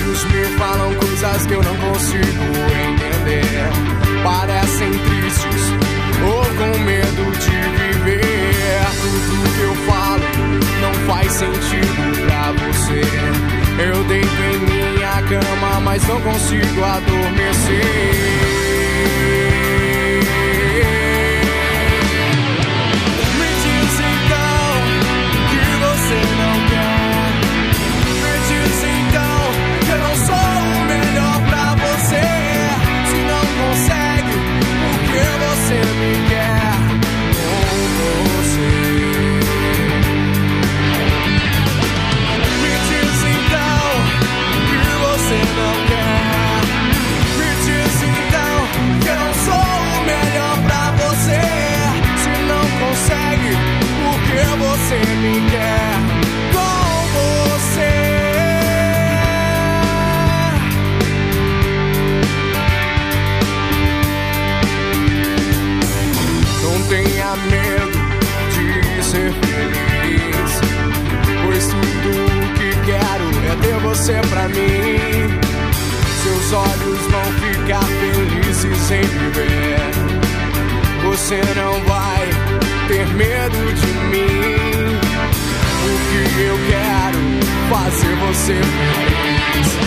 olhos me falam coisas que eu não consigo entender. Parecem tristes ou com medo de viver. Tudo que eu falo não faz sentido pra você. Eu deito em minha cama, mas não consigo adormecer. Você me quer com você. Não tenha medo de ser feliz, pois tudo o que quero é ter você pra mim. Seus olhos vão ficar felizes em viver. Você não vai ter medo de mim. O que eu quero fazer você feliz.